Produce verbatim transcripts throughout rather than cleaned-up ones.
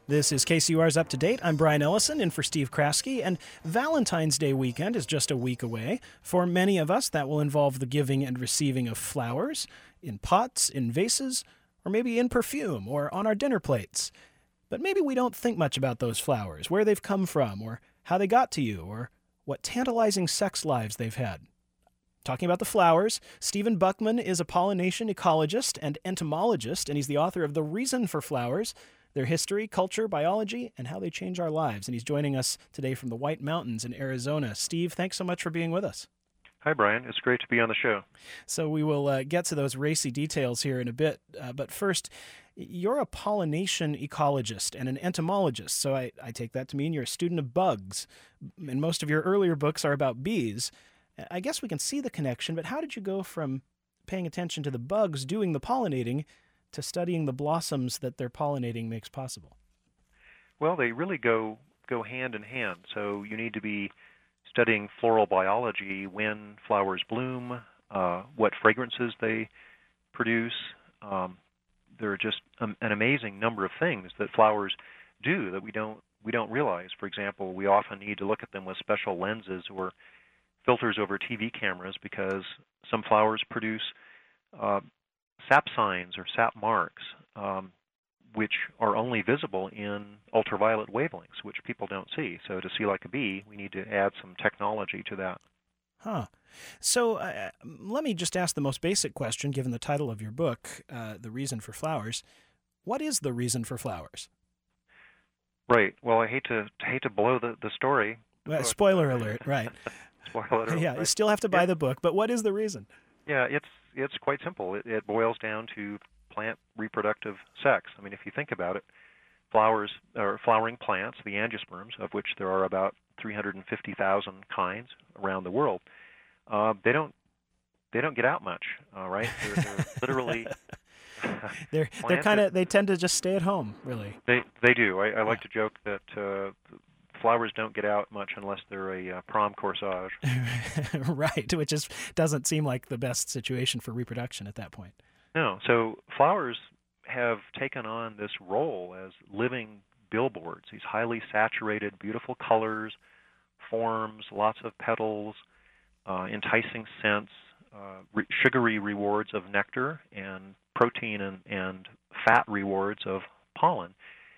This is K C U R's Up to Date. I'm Brian Ellison in for Steve Kraske, and Valentine's Day weekend is just a week away. For many of us, that will involve the giving and receiving of flowers in pots, in vases, or maybe in perfume or on our dinner plates. But maybe we don't think much about those flowers, where they've come from, or how they got to you, or what tantalizing sex lives they've had. Talking about the flowers, Stephen Buckman is a pollination ecologist and entomologist, and he's the author of The Reason for Flowers, Their History, Culture, Biology, and How They Change Our Lives. And he's joining us today from the White Mountains in Arizona. Steve, thanks so much for being with us. Hi, Brian. It's great to be on the show. So we will uh, get to those racy details here in a bit. Uh, but first, you're a pollination ecologist and an entomologist. So I, I take that to mean you're a student of bugs. And most of your earlier books are about bees. I guess we can see the connection, but how did you go from paying attention to the bugs doing the pollinating to studying the blossoms that their pollinating makes possible? Well, they really go go hand in hand. So you need to be studying floral biology, when flowers bloom, uh, what fragrances they produce. Um, there are just um, an amazing number of things that flowers do that we don't we don't realize. For example, we often need to look at them with special lenses or filters over T V cameras because some flowers produce uh, sap signs or sap marks, um, which are only visible in ultraviolet wavelengths, which people don't see. So to see like a bee, we need to add some technology to that. Huh. So uh, let me just ask the most basic question, given the title of your book, uh, The Reason for Flowers. What is the reason for flowers? Right. Well, I hate to hate to blow the, the story. Uh, spoiler alert, right. Spoiler alert. Yeah, right. You still have to buy yeah. the book, but what is the reason? Yeah, it's it's quite simple. It, it boils down to plant reproductive sex. I mean, if you think about it, flowers or flowering plants, the angiosperms, of which there are about three hundred fifty thousand kinds around the world, uh, they don't they don't get out much. Uh, right? They're, they're literally they're they're kind of they tend to just stay at home, really. They they do. I, I like to joke that uh, flowers don't get out much unless they're a uh, prom corsage. Right, which is doesn't seem like the best situation for reproduction at that point. No. So flowers have taken on this role as living billboards, these highly saturated, beautiful colors, forms, lots of petals, uh, enticing scents, uh, re- sugary rewards of nectar, and protein and, and fat rewards of pollen.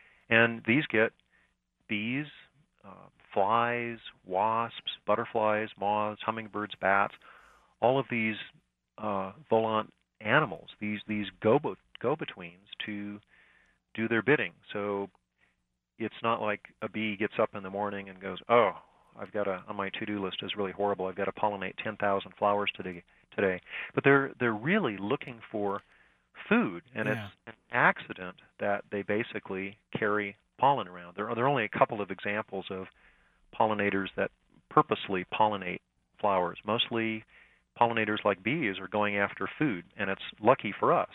And these get bees, uh, flies, wasps, butterflies, moths, hummingbirds, bats, all of these uh, volant animals, these these go go-betweens to do their bidding. So it's not like a bee gets up in the morning and goes, oh, I've got to, on my to-do list is really horrible, I've got to pollinate ten thousand flowers today. today. But they're they're really looking for food, and Yeah. it's an accident that they basically carry pollen around. There are, there are only a couple of examples of pollinators that purposely pollinate flowers. Mostly pollinators like bees are going after food, and it's lucky for us,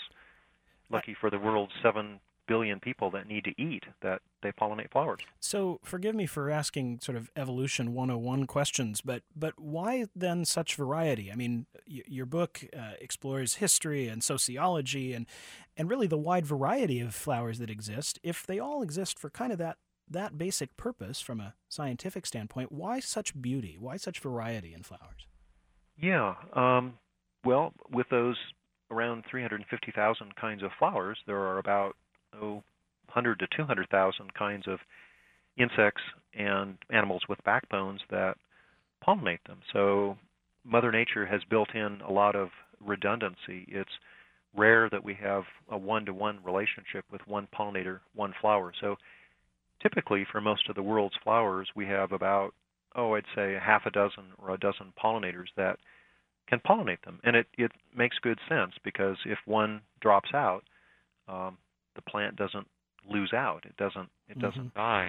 lucky for the world's seven billion people that need to eat, that they pollinate flowers. So forgive me for asking sort of evolution one oh one questions, but but why then such variety? I mean, y- your book uh, explores history and sociology and and really the wide variety of flowers that exist. If they all exist for kind of that that basic purpose from a scientific standpoint, why such beauty? Why such variety in flowers? Yeah. Um, well, with those around three hundred fifty thousand kinds of flowers, there are about oh, one hundred to two hundred thousand kinds of insects and animals with backbones that pollinate them. So Mother Nature has built in a lot of redundancy. It's rare that we have a one-to-one relationship with one pollinator, one flower. So typically for most of the world's flowers, we have about, oh, I'd say a half a dozen or a dozen pollinators that can pollinate them. And it, it makes good sense because if one drops out, um, the plant doesn't lose out. It doesn't. It doesn't Mm-hmm. die.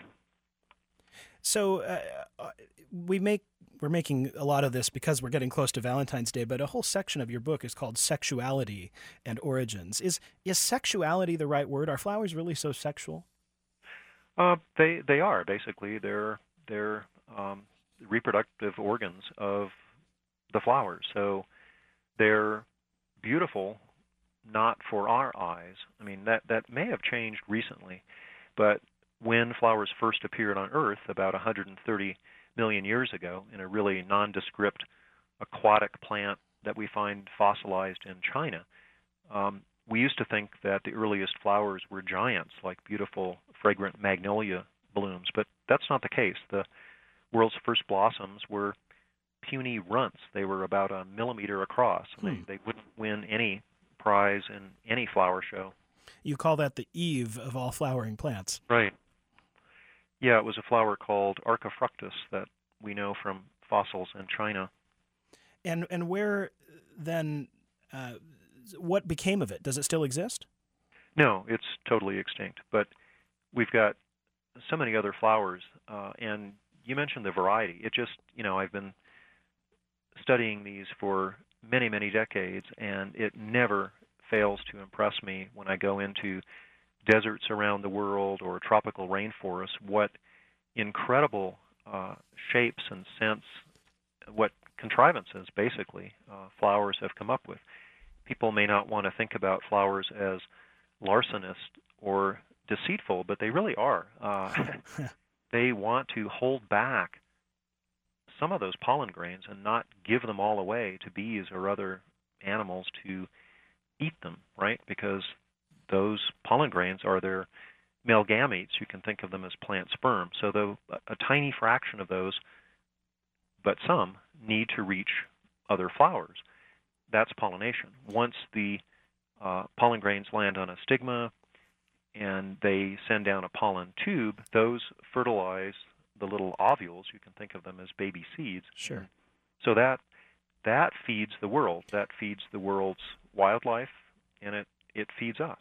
So uh, uh, we make we're making a lot of this because we're getting close to Valentine's Day, but a whole section of your book is called Sexuality and Origins. Is is sexuality the right word? Are flowers really so sexual? Uh, they they are basically they're they're um, reproductive organs of the flowers. So they're beautiful, not for our eyes. I mean, that, that may have changed recently, but when flowers first appeared on Earth about one hundred thirty million years ago in a really nondescript aquatic plant that we find fossilized in China. Um, we used to think that the earliest flowers were giants, like beautiful, fragrant magnolia blooms, but that's not the case. The world's first blossoms were puny runts. They were about a millimeter across. Hmm. They, they wouldn't win any prize in any flower show. You call that the Eve of all flowering plants. Right. Yeah, it was a flower called Archifructus that we know from fossils in China. And and where then, uh, what became of it? Does it still exist? No, it's totally extinct. But we've got so many other flowers, uh, and you mentioned the variety. It just, you know, I've been studying these for many, many decades, and it never fails to impress me when I go into deserts around the world or tropical rainforests, what incredible uh, shapes and scents, what contrivances, basically, uh, flowers have come up with. People may not want to think about flowers as larcenist or deceitful, but they really are. Uh, they want to hold back some of those pollen grains and not give them all away to bees or other animals to eat them, right? Because those pollen grains are their male gametes. You can think of them as plant sperm. So though a tiny fraction of those, but some, need to reach other flowers. That's pollination. Once the uh, pollen grains land on a stigma and they send down a pollen tube, those fertilize the little ovules. You can think of them as baby seeds. Sure. So that that feeds the world. That feeds the world's wildlife, and it, it feeds us.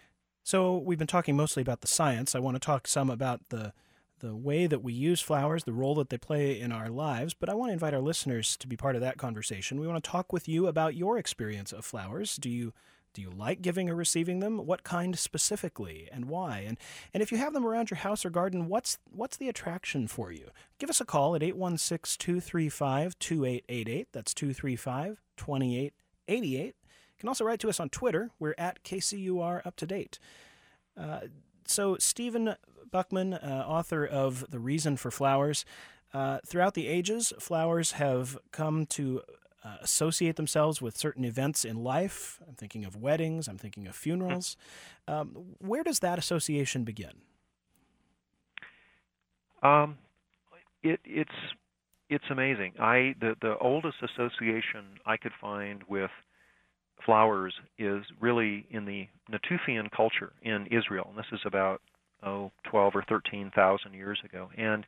So we've been talking mostly about the science. I want to talk some about the the way that we use flowers, the role that they play in our lives, but I want to invite our listeners to be part of that conversation. We want to talk with you about your experience of flowers. Do you do you like giving or receiving them? What kind specifically, and why? And and if you have them around your house or garden, what's what's the attraction for you? Give us a call at eight one six, two three five, two eight eight eight. That's two three five, two eight eight eight. You can also write to us on Twitter. We're at K C U R Up to Date. Uh, so Stephen Buchman, uh, author of The Reason for Flowers. Uh, throughout the ages, flowers have come to uh, associate themselves with certain events in life. I'm thinking of weddings. I'm thinking of funerals. Um, where does that association begin? Um, it, it's it's amazing. I the the oldest association I could find with flowers is really in the Natufian culture in Israel, and this is about oh twelve or thirteen thousand years ago. And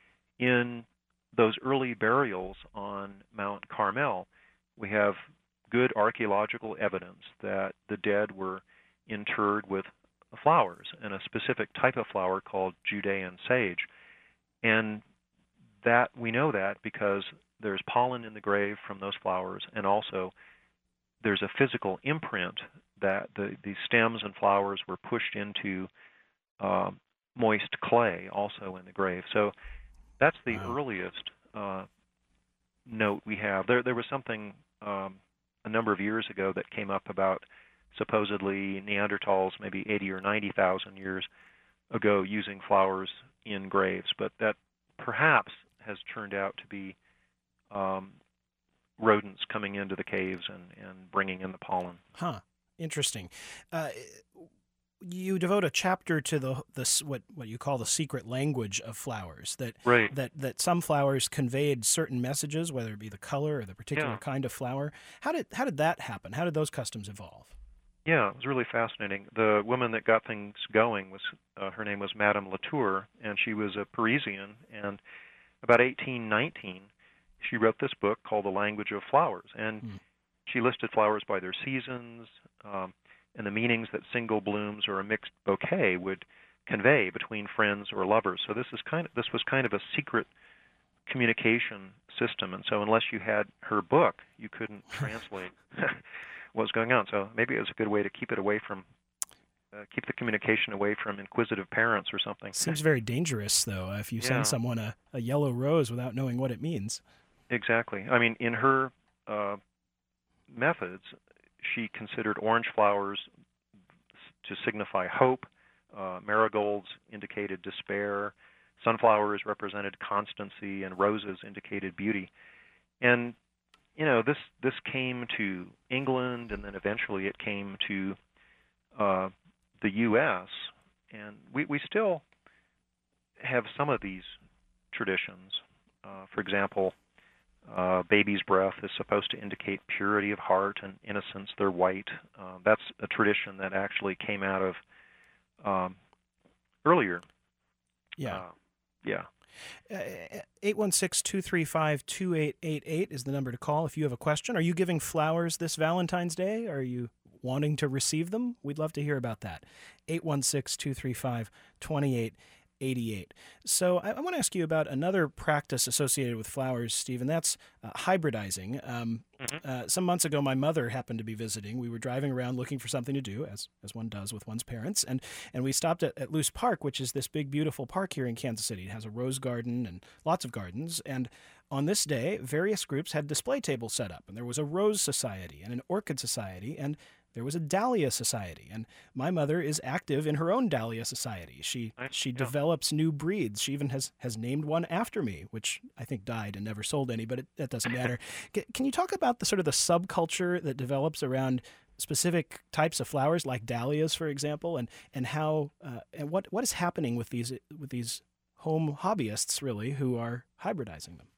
in those early burials on Mount Carmel, we have good archaeological evidence that the dead were interred with flowers, and a specific type of flower called Judean sage. And that we know that because there's pollen in the grave from those flowers, and also there's a physical imprint that the, the stems and flowers were pushed into uh, moist clay also in the grave. So that's the Wow. earliest uh, note we have. There, there was something um, a number of years ago that came up about supposedly Neanderthals, maybe eighty or ninety thousand years ago, using flowers in graves, but that perhaps has turned out to be um, rodents coming into the caves and, and bringing in the pollen. Huh. Interesting. Uh, you devote a chapter to the the what what you call the secret language of flowers. That Right. that that some flowers conveyed certain messages, whether it be the color or the particular Yeah. kind of flower. How did how did that happen? How did those customs evolve? Yeah, it was really fascinating. The woman that got things going was uh, her name was Madame Latour, and she was a Parisian. And about eighteen nineteen, she wrote this book called The Language of Flowers, and Mm. she listed flowers by their seasons um, and the meanings that single blooms or a mixed bouquet would convey between friends or lovers. So this is kind of this was kind of a secret communication system, and so unless you had her book, you couldn't translate what was going on. So maybe it was a good way to keep it away from, uh, keep the communication away from inquisitive parents or something. Seems very dangerous, though, if you send Yeah. someone a, a yellow rose without knowing what it means. Exactly. I mean, in her uh, methods, she considered orange flowers to signify hope, Uh, marigolds indicated despair. Sunflowers represented constancy, and roses indicated beauty. And you know, this this came to England, and then eventually it came to uh, the U S And we we still have some of these traditions. Uh, for example, uh, baby's breath is supposed to indicate purity of heart and innocence. They're white. Uh, that's a tradition that actually came out of um, earlier. Yeah. Uh, yeah. eight one six, two three five, two eight eight eight is the number to call if you have a question. Are you giving flowers this Valentine's Day? Are you wanting to receive them? We'd love to hear about that. eight one six, two three five, two eight eight eight. So I, I want to ask you about another practice associated with flowers, Steve, and that's uh, hybridizing. Um, Mm-hmm. uh, some months ago, my mother happened to be visiting. We were driving around looking for something to do, as as one does with one's parents, and and we stopped at, at Luce Park, which is this big, beautiful park here in Kansas City. It has a rose garden and lots of gardens, and on this day, various groups had display tables set up, and there was a rose society and an orchid society, and there was a dahlia society, and my mother is active in her own dahlia society. She Nice. she Yeah. develops new breeds. She even has has named one after me, which I think died and never sold any, but it, that doesn't matter. C- Can you talk about the sort of the subculture that develops around specific types of flowers, like dahlias, for example, and and how uh, and what what is happening with these with these home hobbyists really who are hybridizing them?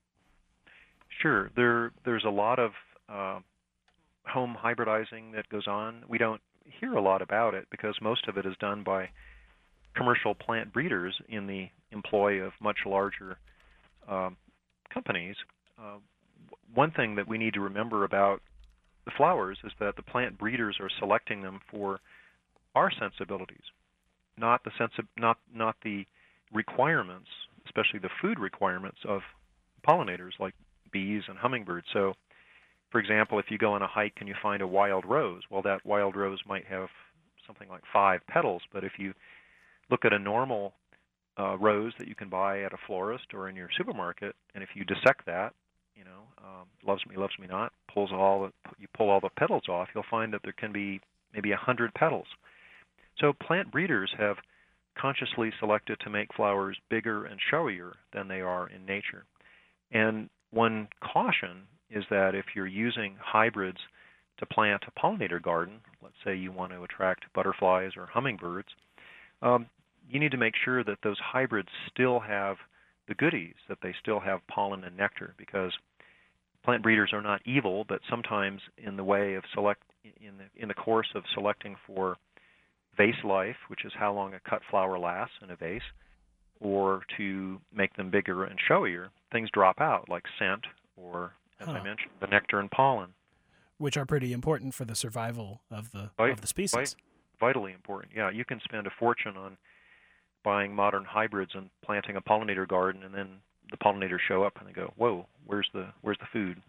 Sure. There there's a lot of uh, home hybridizing that goes on. We don't hear a lot about it because most of it is done by commercial plant breeders in the employ of much larger um, companies. Uh, one thing that we need to remember about the flowers is that the plant breeders are selecting them for our sensibilities, not the sensi- not not the requirements, especially the food requirements of pollinators like bees and hummingbirds. So, for example, if you go on a hike and you find a wild rose, well, that wild rose might have something like five petals, but if you look at a normal uh, rose that you can buy at a florist or in your supermarket, and if you dissect that, you know, um, loves me, loves me not, pulls all the, you pull all the petals off, you'll find that there can be maybe a hundred petals. So plant breeders have consciously selected to make flowers bigger and showier than they are in nature. And one caution is that if you're using hybrids to plant a pollinator garden, let's say you want to attract butterflies or hummingbirds, um, you need to make sure that those hybrids still have the goodies, that they still have pollen and nectar, because plant breeders are not evil, but sometimes in the way of select in the in the course of selecting for vase life, which is how long a cut flower lasts in a vase, or to make them bigger and showier, things drop out, like scent or, as Huh. I mentioned, the nectar and pollen. Which are pretty important for the survival of the Vit- of the species. vit- vitally important. Yeah, you can spend a fortune on buying modern hybrids and planting a pollinator garden, and then the pollinators show up and they go, "Whoa, where's the where's the food?"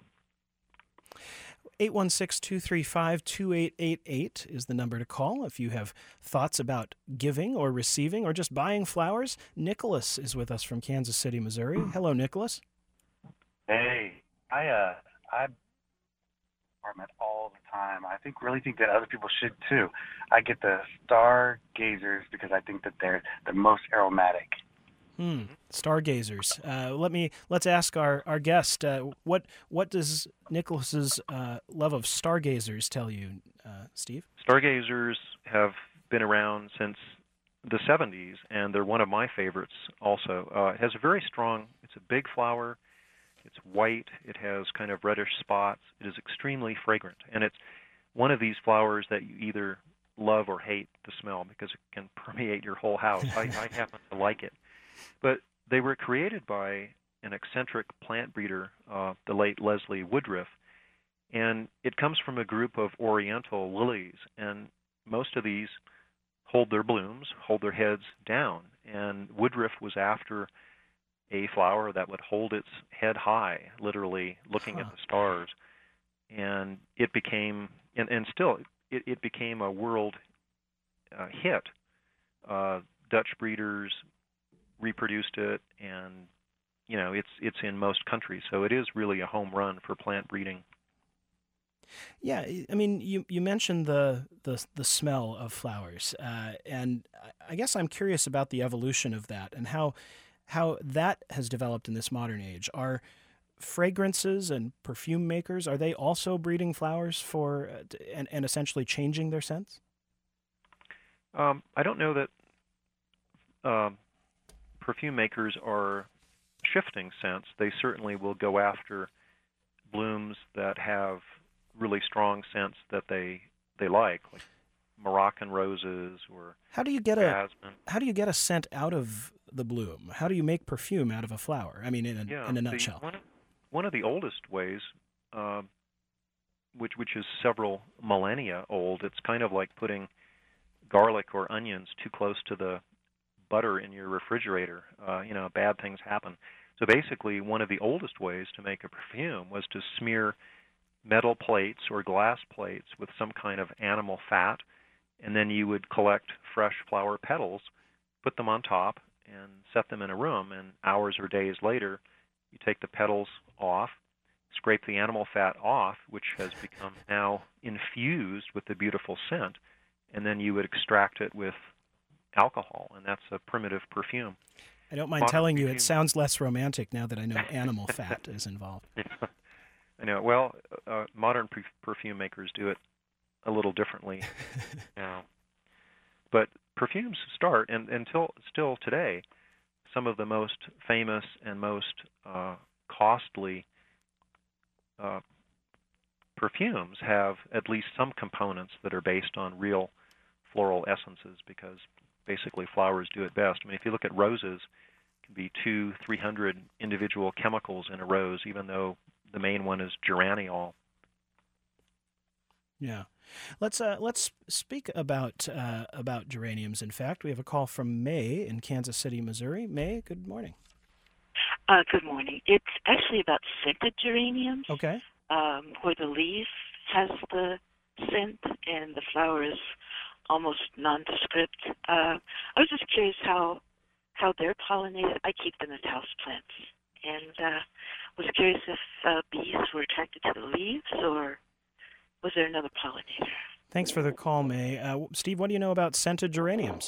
eight one six, two three five, two eight eight eight is the number to call if you have thoughts about giving or receiving or just buying flowers. Nicholas is with us from Kansas City, Missouri. Hello, Nicholas. Hey, I uh, I apartment all the time. I think really think that other people should too. I get the stargazers because I think that they're the most aromatic. Hmm. Stargazers. Uh, let me let's ask our our guest. Uh, what what does Nicholas's uh, love of stargazers tell you, uh, Steve? Stargazers have been around since the seventies, and they're one of my favorites also. Uh, it has a very strong, it's a big flower, it's white, it has kind of reddish spots, it is extremely fragrant, and it's one of these flowers that you either love or hate the smell because it can permeate your whole house. I, I happen to like it. But they were created by an eccentric plant breeder, uh, the late Leslie Woodruff, and it comes from a group of oriental lilies, and most of these hold their blooms, hold their heads down, and Woodruff was after a flower that would hold its head high, literally looking Huh. at the stars, and it became, and, and still, it, it became a world uh, hit. Uh, Dutch breeders reproduced it, and you know it's it's in most countries, so it is really a home run for plant breeding. Yeah, I I mean, you, you mentioned the, the the smell of flowers, uh, and I I guess I'm curious about the evolution of that and how how that has developed in this modern age. Are fragrances and perfume makers, are they also breeding flowers for uh, t- and, and essentially changing their scents? Um, I don't know that um, perfume makers are shifting scents. They certainly will go after blooms that have really strong scents that they they like, like Moroccan roses or How do you get a jasmine. how do you get a scent out of the bloom? How do you make perfume out of a flower? I mean, in a, Yeah, in a the nutshell. one of, one of the oldest ways, uh, which which is several millennia old. It's kind of like putting garlic or onions too close to the butter in your refrigerator. Uh, you know, bad things happen. So basically, one of the oldest ways to make a perfume was to smear metal plates or glass plates with some kind of animal fat, and then you would collect fresh flower petals, put them on top, and set them in a room. And hours or days later, you take the petals off, scrape the animal fat off, which has become now infused with the beautiful scent, and then you would extract it with alcohol, and that's a primitive perfume. I don't mind Modern telling you, it perfume. sounds less romantic now that I know animal fat is involved. I know. Well, uh, modern per- perfume makers do it a little differently now. But perfumes start, and until still today, some of the most famous and most uh, costly uh, perfumes have at least some components that are based on real floral essences, because basically flowers do it best. I mean, if you look at roses, it can be two, three hundred individual chemicals in a rose, even though the main one is geraniol. Yeah. Let's uh, let's speak about uh, about geraniums. In fact, we have a call from May in Kansas City, Missouri. May, good morning. Uh, good morning. It's actually about scented geraniums, Okay. um, where the leaf has the scent and the flower is almost nondescript. Uh, I was just curious how how they're pollinated. I keep them as houseplants, and uh, was curious if uh, bees were attracted to the leaves, or was there another pollinator? Thanks for the call, May. Uh, Steve, what do you know about scented geraniums?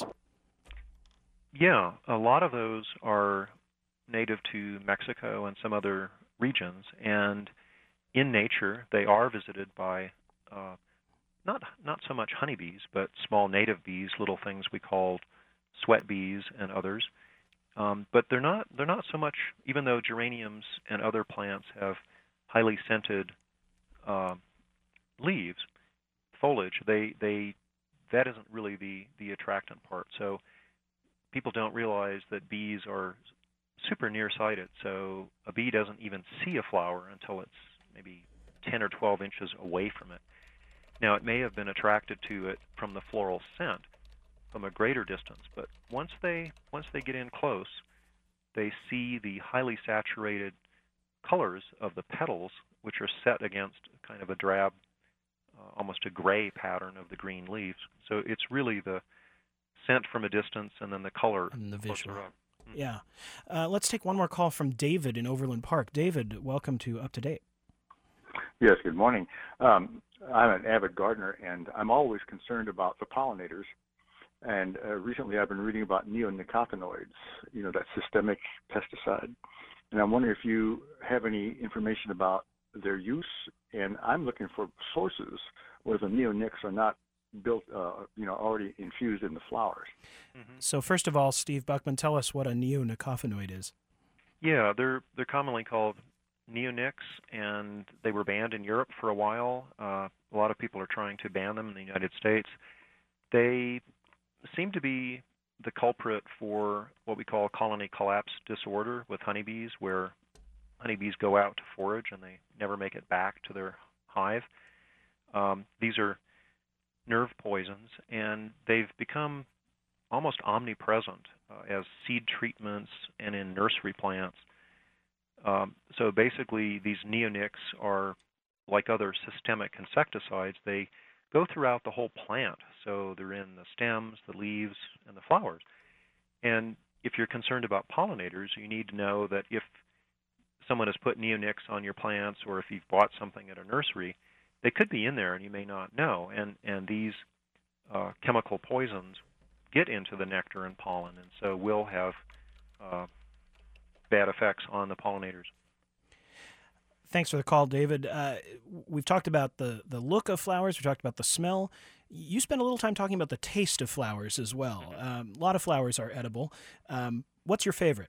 Yeah, a lot of those are native to Mexico and some other regions, and in nature they are visited by uh, not not so much honeybees, but small native bees, little things we call sweat bees and others. Um, but they're not they're not so much. Even though geraniums and other plants have highly scented uh, leaves, foliage, they they that isn't really the the attractant part. So people don't realize that bees are super nearsighted. So a bee doesn't even see a flower until it's maybe ten or twelve inches away from it. Now, it may have been attracted to it from the floral scent from a greater distance, but once they once they get in close, they see the highly saturated colors of the petals, which are set against kind of a drab, uh, almost a gray pattern of the green leaves. So it's really the scent from a distance and then the color And the closer visual. up. Mm. Yeah. Uh, let's take one more call from David in Overland Park. David, welcome to Up to Date. Yes, good morning. Um, I'm an avid gardener, and I'm always concerned about the pollinators. And uh, recently I've been reading about neonicotinoids, you know, that systemic pesticide. And I'm wondering if you have any information about their use. And I'm looking for sources where the neonics are not built, uh, you know, already infused in the flowers. Mm-hmm. So first of all, Steve Buckman, tell us what a neonicotinoid is. Yeah, they're they're commonly called neonics, and they were banned in Europe for a while. Uh, a lot of people are trying to ban them in the United States. They seem to be the culprit for what we call colony collapse disorder with honeybees, where honeybees go out to forage and they never make it back to their hive. Um, these are nerve poisons, and they've become almost omnipresent uh, as seed treatments and in nursery plants. Um, so basically, these neonics are like other systemic insecticides. They go throughout the whole plant, so they're in the stems, the leaves, and the flowers. And if you're concerned about pollinators, you need to know that if someone has put neonics on your plants, or if you've bought something at a nursery, they could be in there and you may not know. And, and these uh, chemical poisons get into the nectar and pollen, and so will have uh, bad effects on the pollinators. Thanks for the call, David. Uh, we've talked about the, the look of flowers. We talked about the smell. You spent a little time talking about the taste of flowers as well. Um, a lot of flowers are edible. Um, what's your favorite?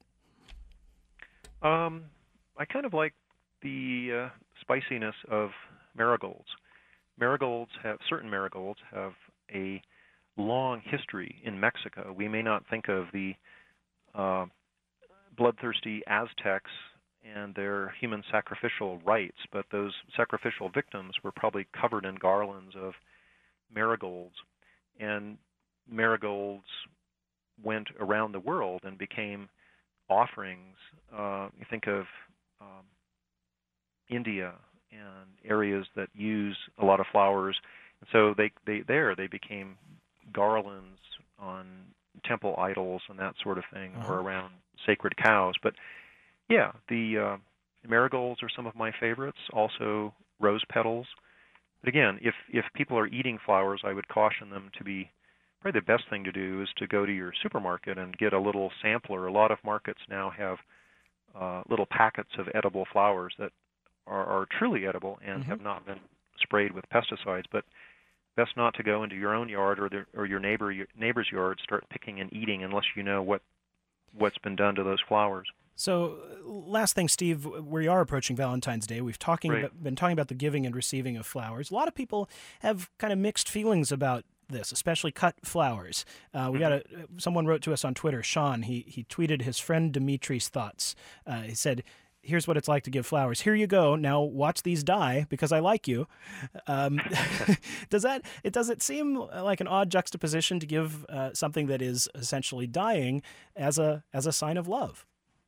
Um, I kind of like the uh, spiciness of marigolds. Marigolds have, certain marigolds have a long history in Mexico. We may not think of the uh, bloodthirsty Aztecs and their human sacrificial rites, but those sacrificial victims were probably covered in garlands of marigolds, and marigolds went around the world and became offerings. Uh, you think of um, India and areas that use a lot of flowers, and so they, they there they became garlands on temple idols and that sort of thing, uh-huh. or around sacred cows. But yeah, the uh, marigolds are some of my favorites. Also, rose petals. But again, if if people are eating flowers, I would caution them to be, probably the best thing to do is to go to your supermarket and get a little sampler. A lot of markets now have uh, little packets of edible flowers that are, are truly edible and mm-hmm. have not been sprayed with pesticides. But best not to go into your own yard or the, or your neighbor your neighbor's yard, start picking and eating unless you know what what's been done to those flowers. So, last thing, Steve, we are approaching Valentine's Day. We've talking right. about, been talking about the giving and receiving of flowers. A lot of people have kind of mixed feelings about this, especially cut flowers. Uh, we got a someone wrote to us on Twitter, Sean. He he tweeted his friend Dimitri's thoughts. Uh, he said, "Here's what it's like to give flowers. Here you go. Now watch these die because I like you." Um, does that it does it seem like an odd juxtaposition to give uh, something that is essentially dying as a as a sign of love?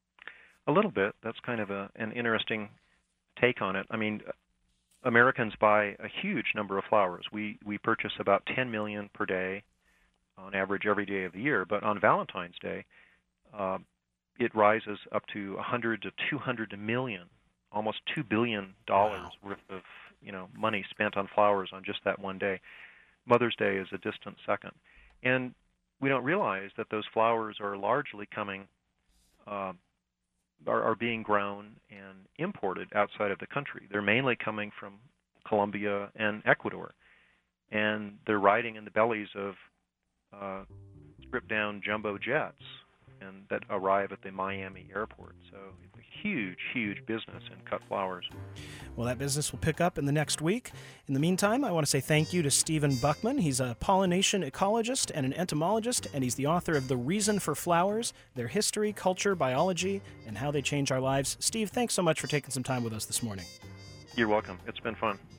A little bit. That's kind of a, an interesting take on it. I mean, Americans buy a huge number of flowers. We we purchase about ten million per day, on average, every day of the year. But on Valentine's Day, uh, it rises up to one hundred to two hundred million, almost two billion dollars wow. worth of you know money spent on flowers on just that one day. Mother's Day is a distant second, and we don't realize that those flowers are largely coming. Uh, Are, are being grown and imported outside of the country. They're mainly coming from Colombia and Ecuador, and they're riding in the bellies of uh, stripped-down jumbo jets and that arrive at the Miami airport. So it's a huge, huge business in cut flowers. Well, that business will pick up in the next week. In the meantime, I want to say thank you to Stephen Buckman. He's a pollination ecologist and an entomologist, and he's the author of The Reason for Flowers, Their History, Culture, Biology, and How They Change Our Lives. Steve, thanks so much for taking some time with us this morning. You're welcome. It's been fun.